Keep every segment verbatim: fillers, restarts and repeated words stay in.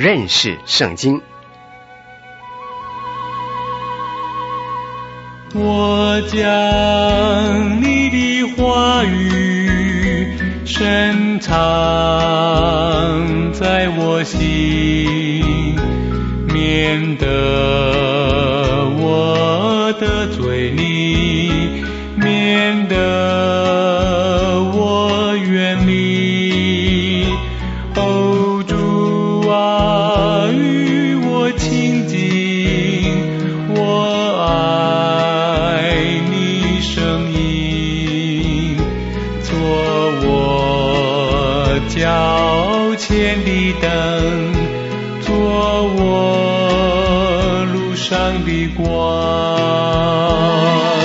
认识圣经。 我将你的话语深藏在我心，免得我得罪你，免得我远离。哦，主啊，与我亲近，我爱你声音，做我脚前的灯，做我路上的光。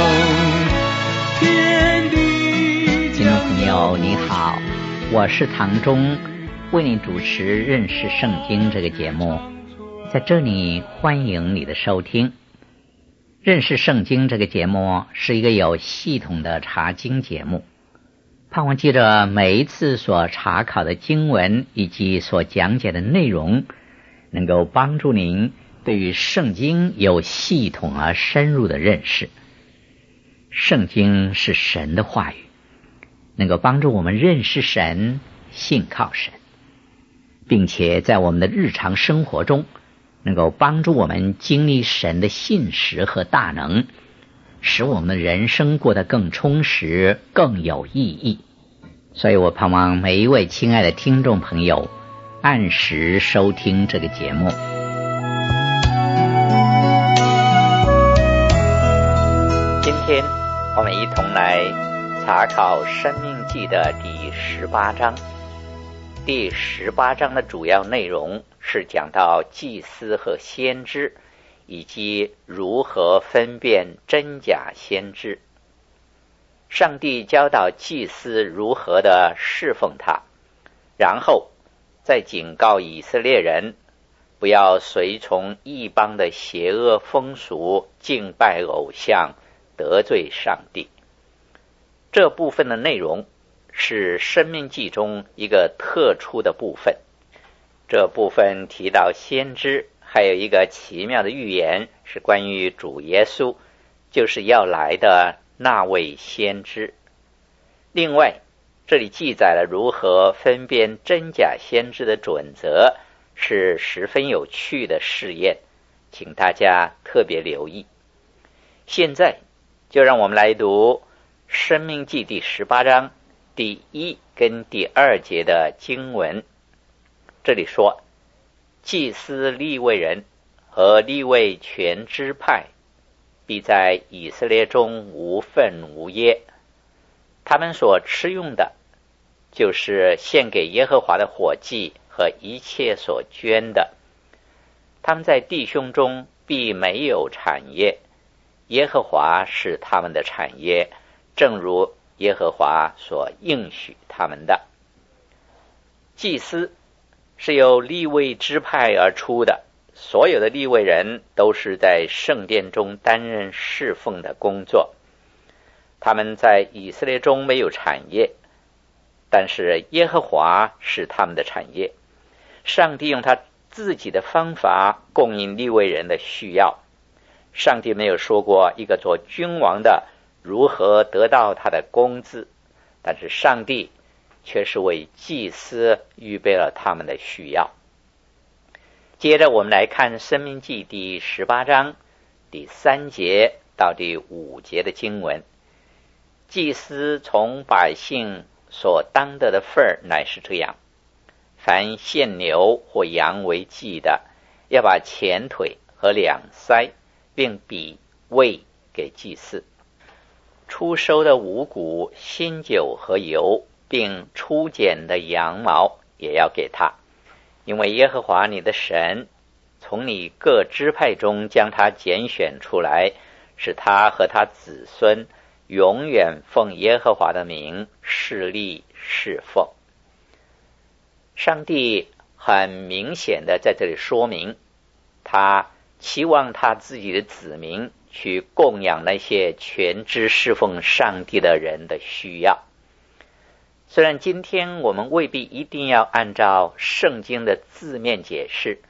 听众朋友你好，我是唐忠，为你主持认识圣经这个节目，在这里欢迎你的收听。认识圣经这个节目是一个有系统的查经节目，盼望记着每一次所查考的经文以及所讲解的内容，能够帮助您对于圣经有系统而深入的认识。圣经是神的话语，能够帮助我们认识神，信靠神，并且在我们的日常生活中能够帮助我们经历神的信实和大能，使我们的人生过得更充实，更有意义。所以我盼望每一位亲爱的听众朋友按时收听这个节目。今天我们一同来查考申命记的第十八章。第十八章的主要内容是讲到祭司和先知，以及如何分辨真假先知。上帝教导祭司如何的侍奉他，然后再警告以色列人不要随从异邦的邪恶风俗，敬拜偶像，得罪上帝。这部分的内容是申命记中一个特殊的部分。这部分提到先知，还有一个奇妙的预言，是关于主耶稣，就是要来的那位先知。另外，这里记载了如何分辨真假先知的准则，是十分有趣的试验，请大家特别留意。现在就让我们来读申命记第十八章第一跟第二节的经文。这里说，祭司利未人和利未全支派必在以色列中无分无业，他们所吃用的就是献给耶和华的火祭和一切所捐的。他们在弟兄中必没有产业，耶和华是他们的产业，正如耶和华所应许他们的。祭司是由利未支派而出的，所有的利未人都是在圣殿中担任侍奉的工作。他们在以色列中没有产业，但是耶和华是他们的产业。上帝用他自己的方法供应利未人的需要。上帝没有说过一个做君王的如何得到他的工资，但是上帝却是为祭司预备了他们的需要。接着我们来看申命记第十八章第三节到第五节的经文。祭司从百姓所当得的份儿乃是这样：凡献牛或羊为祭的，要把前腿和两腮并比喂给祭司。初收的五谷、新酒和油，并初剪的羊毛也要给他，因为耶和华你的神从你各支派中将他拣选出来，使他和他子孙永远奉耶和华的名侍立侍奉。上帝很明显的在这里说明，他期望他自己的子民去供养那些全知侍奉上帝的人的需要。虽然今天我们未必一定要按照圣经的字面解释，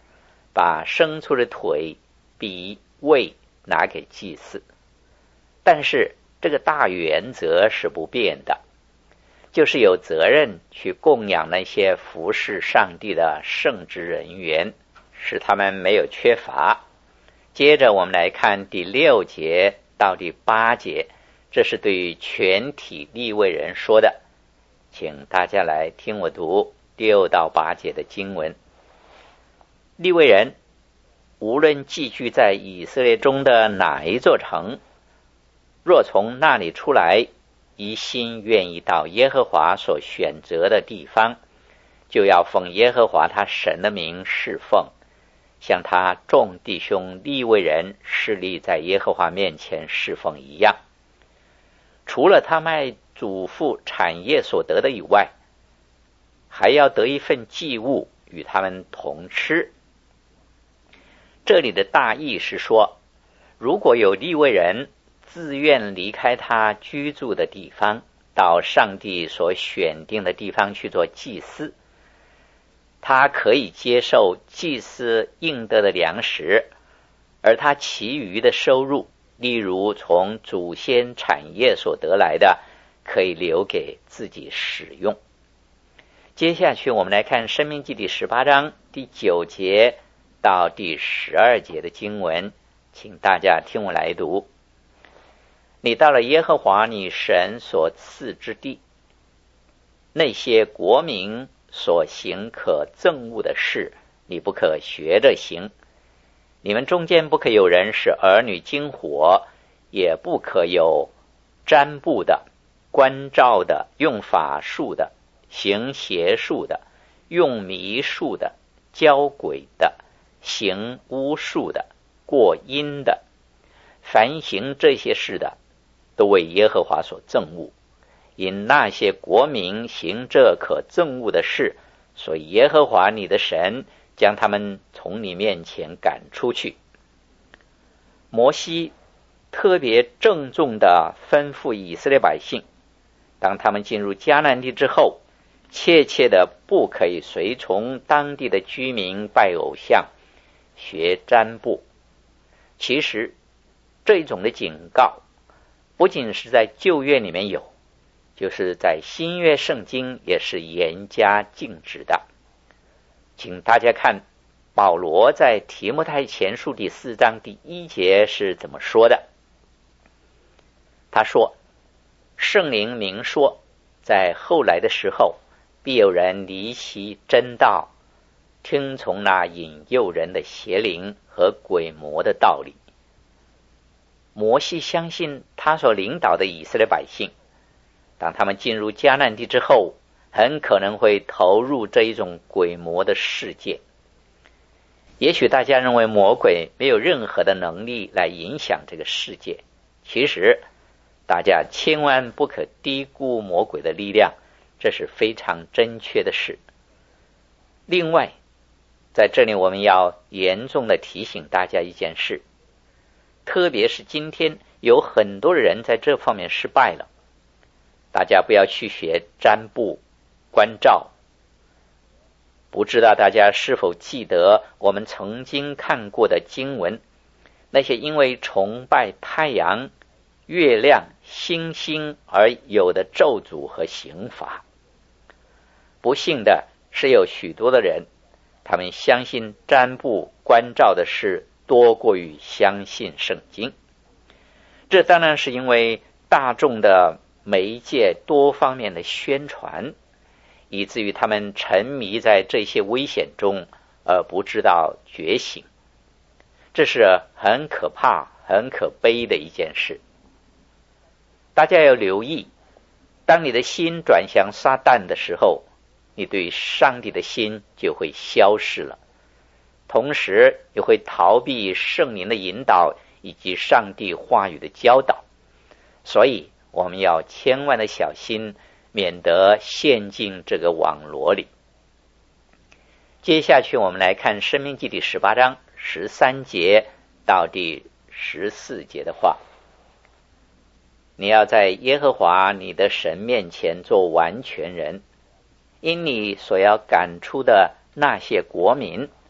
把牲畜的腿、鼻、胃拿给祭司。但是这个大原则是不变的，就是有责任去供养那些服侍上帝的圣职人员，使他们没有缺乏。接着我们来看第六节到第八节，这是对于全体利未人说的，请大家来听我读六到八节的经文。利未人无论寄居在以色列中的哪一座城，若从那里出来，一心愿意到耶和华所选择的地方，就要奉耶和华他神的名侍奉，像他众弟兄利未人侍立在耶和华面前侍奉一样。除了他卖祖父产业所得的以外，还要得一份祭物与他们同吃。这里的大意是说，如果有利未人自愿离开他居住的地方，到上帝所选定的地方去做祭司，他可以接受祭司应得的粮食，而他其余的收入，例如从祖先产业所得来的，可以留给自己使用。接下去我们来看申命记第十八章第九节到第十二节的经文，请大家听我来读。你到了耶和华你神所赐之地，那些国民所行可憎恶的事，你不可学着行。你们中间不可有人使儿女经火，也不可有占卜的、观照的、用法术的、行邪术的、用迷术的、教鬼的、行巫术的、过阴的。凡行这些事的，都为耶和华所憎恶。因那些国民行这可憎恶的事，所以耶和华你的神将他们从你面前赶出去。摩西特别郑重地吩咐以色列百姓，当他们进入迦南地之后，切切的不可以随从当地的居民拜偶像、学占卜。其实这种的警告不仅是在旧约里面有，就是在新约圣经也是严加禁止的。请大家看保罗在提摩太前书第四章第一节是怎么说的。他说，圣灵明说，在后来的时候，必有人离弃真道，听从那引诱人的邪灵和鬼魔的道理。摩西相信他所领导的以色列百姓，当他们进入迦南地之后，很可能会投入这一种鬼魔的世界。也许大家认为魔鬼没有任何的能力来影响这个世界，其实大家千万不可低估魔鬼的力量，这是非常正确的事。另外，在这里我们要严重的提醒大家一件事，特别是今天有很多人在这方面失败了。大家不要去学占卜、观照。不知道大家是否记得我们曾经看过的经文，那些因为崇拜太阳、月亮、星星而有的咒诅和刑罚。不幸的是有许多的人，他们相信占卜、观照的事多过于相信圣经。这当然是因为大众的媒介多方面的宣传，以至于他们沉迷在这些危险中而不知道觉醒。这是很可怕、很可悲的一件事。大家要留意，当你的心转向撒旦的时候，你对上帝的心就会消失了，同时也会逃避圣灵的引导以及上帝话语的教导。所以我们要千万的小心，免得陷进这个网罗里。接下去我们来看申命记第十八章十三节到第十四节的话。你要在耶和华你的神面前做完全人，因你所要赶出的那些国民，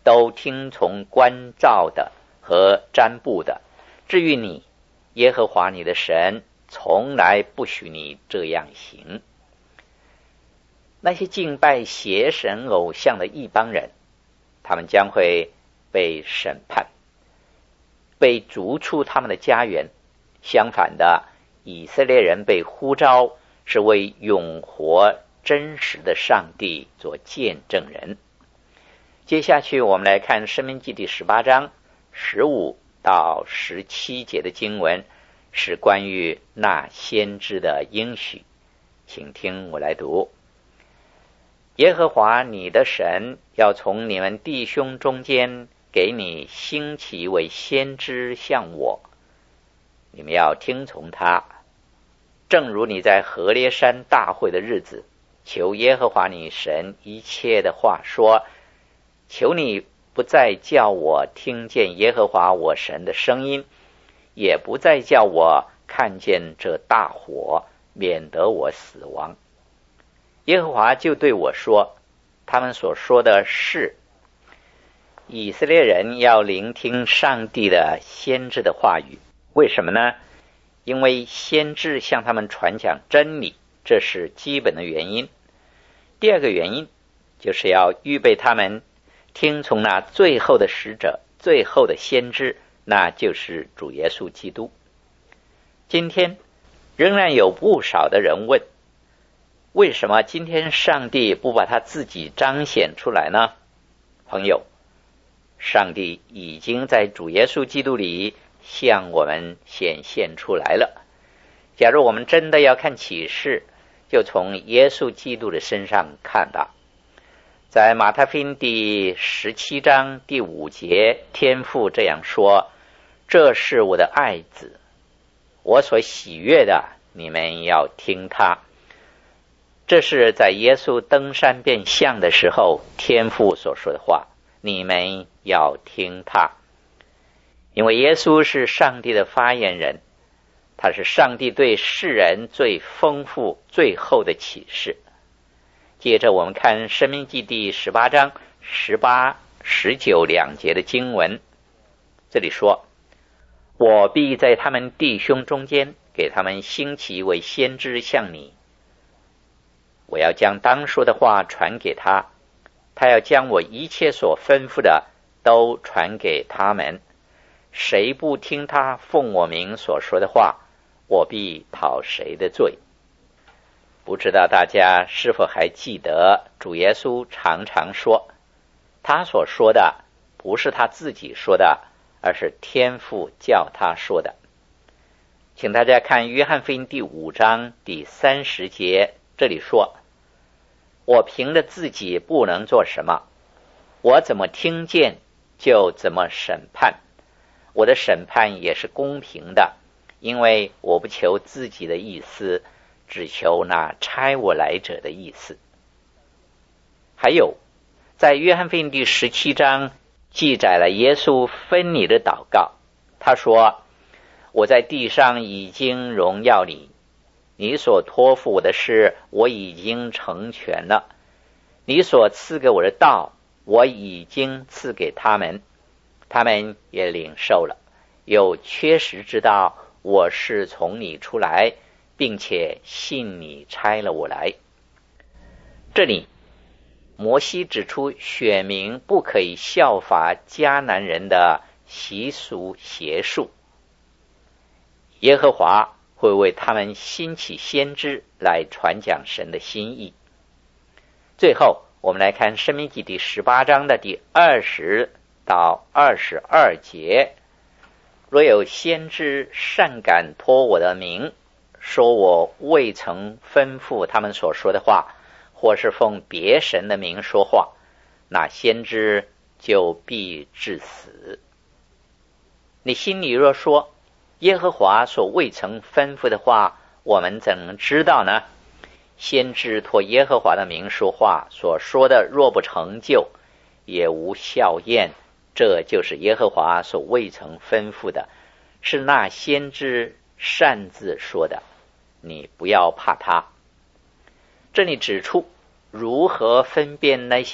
都听从关照的和占卜的。至于你，耶和华你的神从来不许你这样行。那些敬拜邪神偶像的异邦人，他们将会被审判，被逐出他们的家园。相反的，以色列人被呼召是为永活真实的上帝做见证人。接下去我们来看申命记第十八章十五到十七节的经文，是关于那先知的应许。请听我来读。耶和华你的神要从你们弟兄中间给你兴起为先知像我，你们要听从他，正如你在何烈山大会的日子求耶和华你神一切的话说，求你不再叫我听见耶和华我神的声音，也不再叫我看见这大火，免得我死亡。耶和华就对我说，他们所说的是，以色列人要聆听上帝的先知的话语。为什么呢？因为先知向他们传讲真理，这是基本的原因。第二个原因就是要预备他们听从那最后的使者，最后的先知，那就是主耶稣基督。今天仍然有不少的人问，为什么今天上帝不把他自己彰显出来呢？朋友，上帝已经在主耶稣基督里向我们显现出来了。假如我们真的要看启示，就从耶稣基督的身上看吧。在马太福音第十七章第五节，天父这样说，这是我的爱子，我所喜悦的，你们要听他。这是在耶稣登山变像的时候，天父所说的话，你们要听他。因为耶稣是上帝的发言人，他是上帝对世人最丰富最后的启示。接着我们看申命记第十八章十八、十九两节的经文，这里说，我必在他们弟兄中间给他们兴起为先知像你，我要将当说的话传给他，他要将我一切所吩咐的都传给他们。谁不听他奉我名所说的话，我必讨谁的罪。不知道大家是否还记得，主耶稣常常说，他所说的不是他自己说的，而是天父叫他说的。请大家看约翰福音第五章第三十节，这里说，我凭着自己不能做什么，我怎么听见就怎么审判，我的审判也是公平的，因为我不求自己的意思，只求那差我来者的意思。还有在约翰福音第十七章记载了耶稣分离的祷告，他说，我在地上已经荣耀你，你所托付我的事我已经成全了，你所赐给我的道我已经赐给他们，他们也领受了，又确实知道我是从你出来，并且信你差了我来。这里摩西指出选民不可以效法迦南人的习俗邪术，耶和华会为他们兴起先知来传讲神的心意。最后我们来看申命记第十八章的第二十到二十二节，若有先知擅敢托我的名，说我未曾吩咐他们所说的话，或是奉别神的名说话，那先知就必致死。你心里若说，耶和华所未曾吩咐的话，我们怎能知道呢？先知托耶和华的名说话，所说的若不成就，也无效验，这就是耶和华所未曾吩咐的，是那先知擅自说的，你不要怕他。这里指出如何分辨那些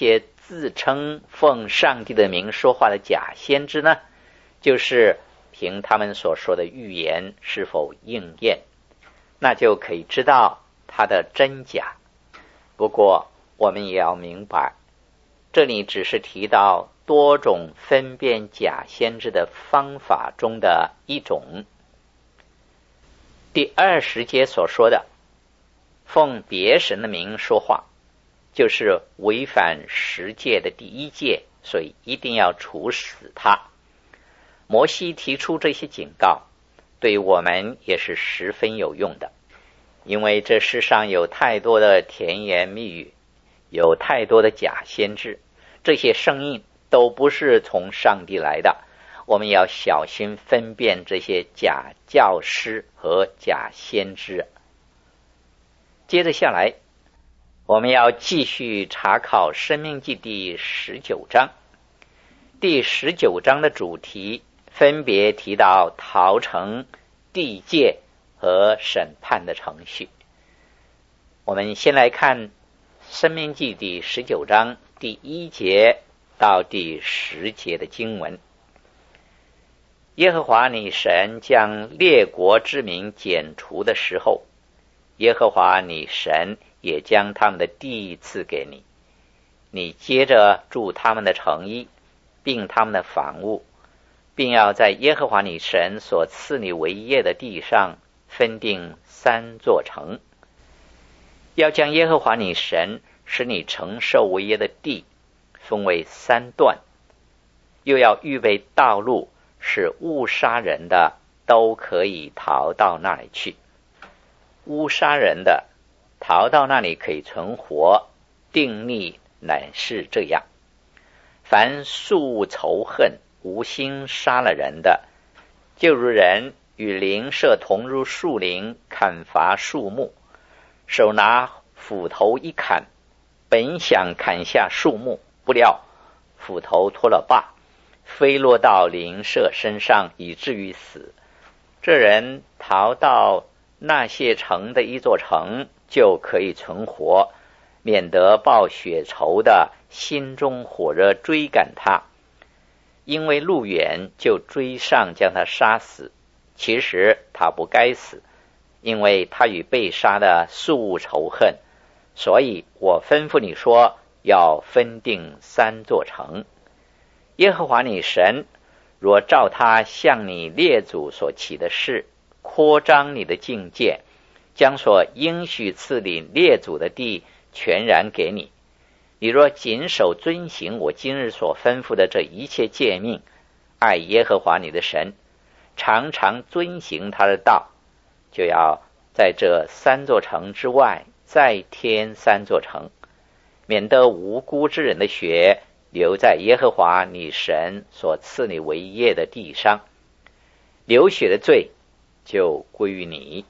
自称奉上帝的名说话的假先知呢？就是凭他们所说的预言是否应验，那就可以知道它的真假。不过我们也要明白，这里只是提到多种分辨假先知的方法中的一种。第二十节所说的奉别神的名说话，就是违反十诫的第一诫，所以一定要处死他。摩西提出这些警告，对我们也是十分有用的，因为这世上有太多的甜言蜜语，有太多的假先知，这些声音都不是从上帝来的，我们要小心分辨这些假教师和假先知。接着下来，我们要继续查考申命记第十九章。第十九章的主题分别提到逃城、地界和审判的程序。我们先来看申命记第十九章第一节到第十节的经文。耶和华你神将列国之民剪除的时候，耶和华你神也将他们的地赐给你，你接着住他们的城邑，并他们的房屋，并要在耶和华你神所赐你为业的地上分定三座城，要将耶和华你神使你承受为业的地分为三段，又要预备道路，使误杀人的都可以逃到那里去。误杀人的逃到那里可以存活，定例乃是这样：凡素仇恨、无心杀了人的，就如人与邻舍同入树林砍伐树木，手拿斧头一砍，本想砍下树木，不料斧头脱了把，飞落到邻舍身上，以至于死。这人逃到那些城的一座城，就可以存活，免得报血仇的心中火热追赶他，因为路远就追上将他杀死。其实他不该死，因为他与被杀的素仇恨，所以我吩咐你说，要分定三座城。耶和华你神若照他向你列祖所起的事，扩张你的境界，将所应许赐你列祖的地全然给你，你若谨守遵行我今日所吩咐的这一切诫命，爱耶和华你的神，常常遵行他的道，就要在这三座城之外再添三座城，免得无辜之人的血留在耶和华你神所赐你为业的地上，流血的罪就归于你。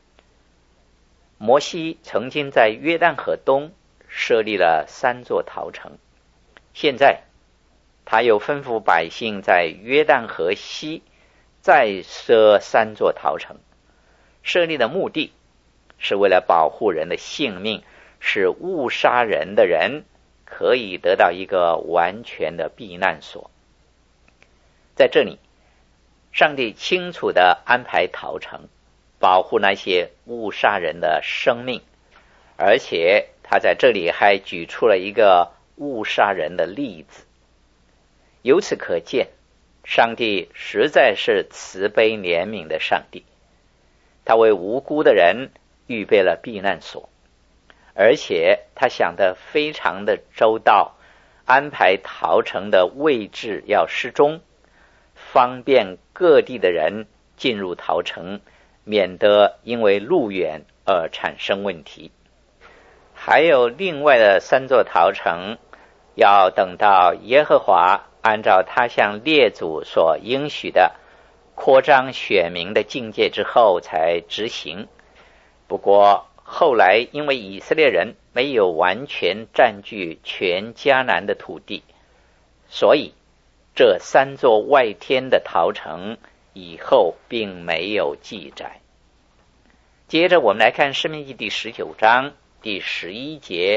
摩西曾经在约旦河东设立了三座逃城，现在他又吩咐百姓在约旦河西再设三座逃城。设立的目的是为了保护人的性命，使误杀人的人可以得到一个完全的避难所。在这里，上帝清楚地安排逃城，保护那些误杀人的生命，而且他在这里还举出了一个误杀人的例子。由此可见，上帝实在是慈悲怜悯的上帝，他为无辜的人预备了避难所，而且他想得非常的周到，安排逃城的位置要适中，方便各地的人进入逃城，免得因为路远而产生问题。还有另外的三座逃城，要等到耶和华按照他向列祖所应许的扩张选民的境界之后才执行。不过后来因为以色列人没有完全占据全迦南的土地，所以这三座外天的逃城以后并没有记载。接着我们来看申命记第十九章第十一节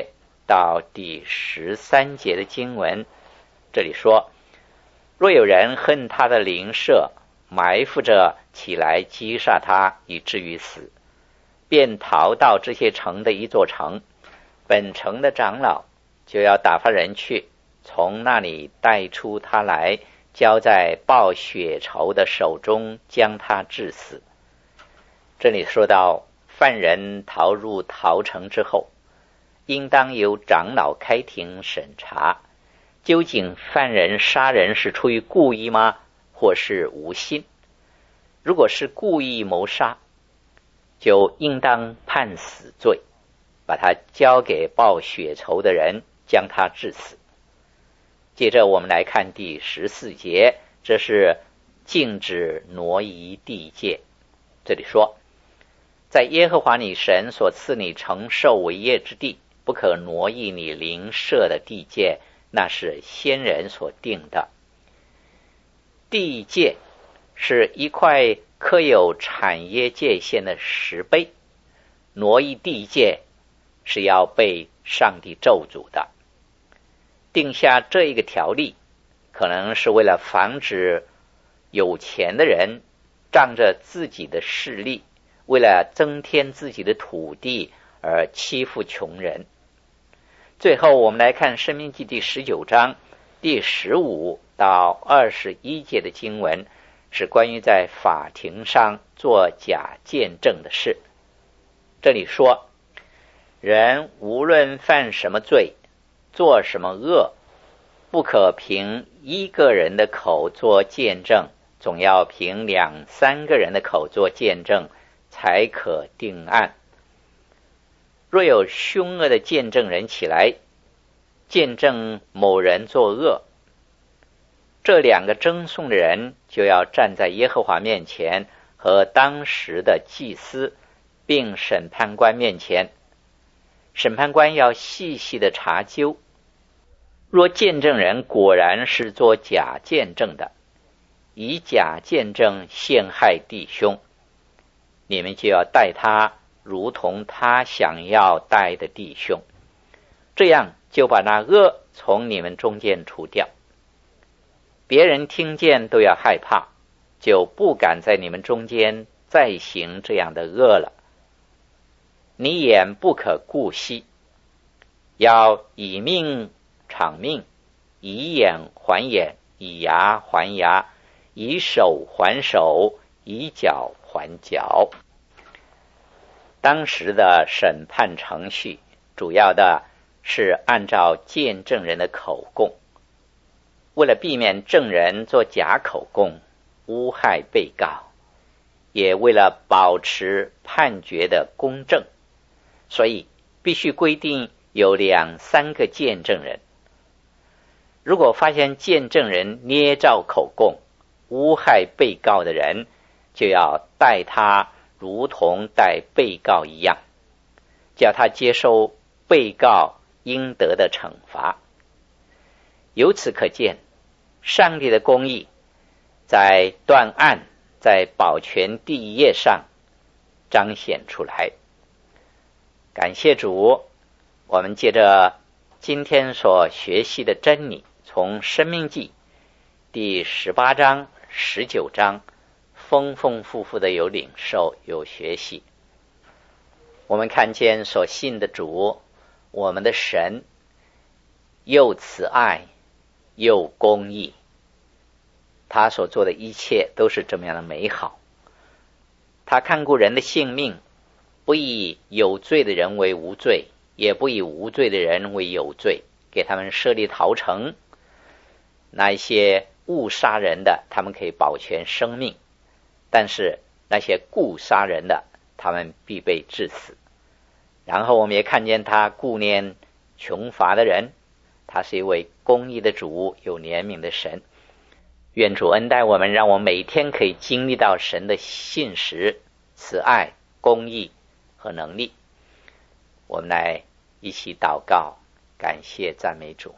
到第十三节的经文，这里说，若有人恨他的邻舍，埋伏着起来击杀他，以至于死，便逃到这些城的一座城，本城的长老就要打发人去，从那里带出他来，交在报血仇的手中，将他治死。这里说到犯人逃入逃城之后，应当由长老开庭审查，究竟犯人杀人是出于故意吗，或是无心？如果是故意谋杀，就应当判死罪，把他交给报血仇的人，将他治死。接着我们来看第十四节，这是禁止挪移地界。这里说，在耶和华你神所赐你承受为业之地，不可挪移你邻舍的地界，那是先人所定的。地界是一块刻有产业界限的石碑，挪移地界是要被上帝咒诅的。定下这一个条例，可能是为了防止有钱的人仗着自己的势力，为了增添自己的土地而欺负穷人。最后我们来看申命记第十九章第十五到二十一节的经文，是关于在法庭上做假见证的事。这里说，人无论犯什么罪，做什么恶，不可凭一个人的口做见证，总要凭两三个人的口做见证，才可定案。若有凶恶的见证人起来，见证某人作恶，这两个争讼的人就要站在耶和华面前和当时的祭司并审判官面前，审判官要细细的查究。若见证人果然是做假见证的，以假见证陷害弟兄，你们就要待他如同他想要待的弟兄，这样就把那恶从你们中间除掉。别人听见都要害怕，就不敢在你们中间再行这样的恶了。你眼不可顾惜，要以命偿命，以眼还眼，以牙还牙，以手还手，以脚还脚。当时的审判程序主要的是按照见证人的口供，为了避免证人做假口供诬害被告，也为了保持判决的公正，所以必须规定有两三个见证人。如果发现见证人捏造口供诬害被告的人，就要待他如同待被告一样，叫他接受被告应得的惩罚。由此可见，上帝的公义在断案，在保全地业上彰显出来。感谢主，我们借着今天所学习的真理，从申命记第十八章、十九章丰丰富富的有领受有学习。我们看见所信的主，我们的神又慈爱又公义，他所做的一切都是这么样的美好。他看顾人的性命，不以有罪的人为无罪，也不以无罪的人为有罪，给他们设立逃城。那一些误杀人的，他们可以保全生命，但是那些故杀人的，他们必被致死。然后我们也看见他顾念穷乏的人，他是一位公义的主，有怜悯的神。愿主恩待我们，让我们每天可以经历到神的信实、慈爱、公义和能力。我们来一起祷告，感谢赞美主。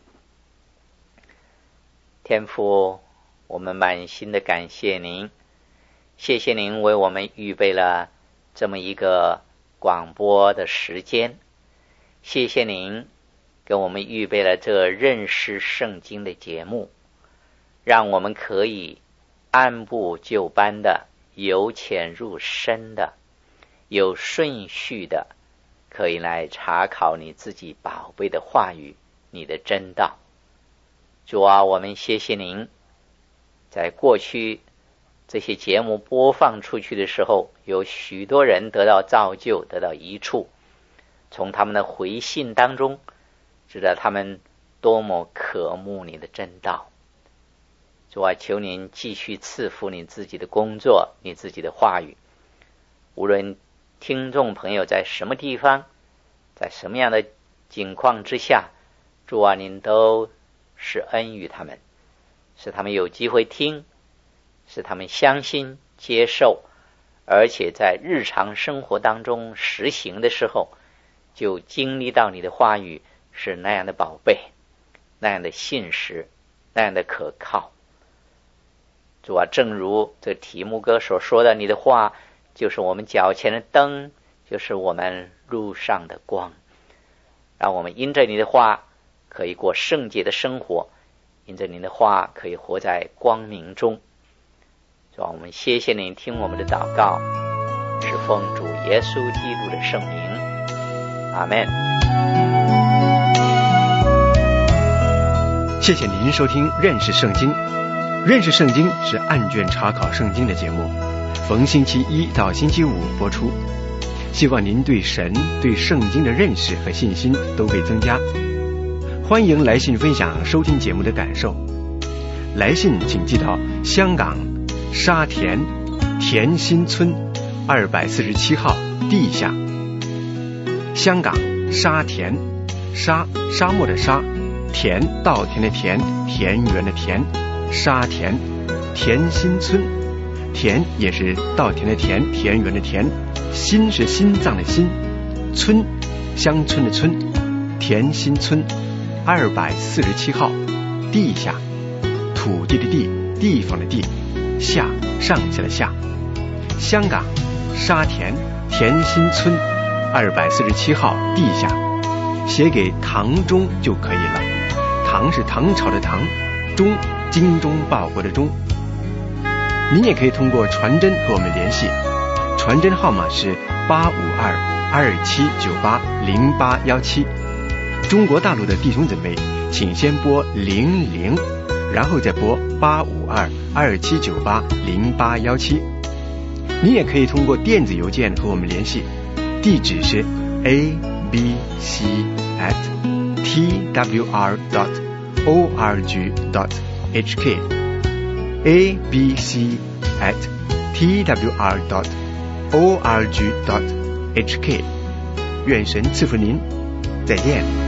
天父，我们满心的感谢您，谢谢您为我们预备了这么一个广播的时间， 谢谢您给我们预备了这认识圣经的节目，让我们可以按部就班的、由浅入深的、有顺序的，可以来查考你自己宝贝的话语，你的真道。主啊，我们谢谢您，在过去这些节目播放出去的时候，有许多人得到造就，得到益处，从他们的回信当中知道他们多么渴慕你的真道。主啊，求您继续赐福你自己的工作，你自己的话语，无论听众朋友在什么地方，在什么样的境况之下，主啊，您都是恩于他们，使他们有机会听，使他们相信接受，而且在日常生活当中实行的时候，就经历到你的话语是那样的宝贝，那样的信实，那样的可靠。主啊，正如这题目歌所说的，你的话就是我们脚前的灯，就是我们路上的光，让我们因着你的话可以过圣洁的生活，因着你的话可以活在光明中。主啊，我们谢谢您听我们的祷告，是奉主耶稣基督的圣名，阿们。 谢谢您收听认识圣经。认识圣经是按卷查考圣经的节目，逢星期一到星期五播出。希望您对神、对圣经的认识和信心都会增加。欢迎来信分享收听节目的感受。来信请寄到香港沙田田心村二百四十七号地下。香港沙田，沙沙漠的沙，田稻田的田，田园的田，沙田田心村，田也是稻田的田，田园的田，心是心脏的心，村乡村的村，田心村二百四十七号地下，土地的地，地方的地，下上下的下。香港沙田田心村二百四十七号地下，写给唐中就可以了。唐是唐朝的唐，中精忠报国的忠。您也可以通过传真和我们联系，传真号码是八五二二七九八零八幺七。中国大陆的弟兄姊妹，请先拨零零，然后再拨八五二二七九八零八幺七。你也可以通过电子邮件和我们联系，地址是 a b c at t w r dot o r g dot h k a b c at t w r dot o r g dot h k。 愿神赐福您，再见。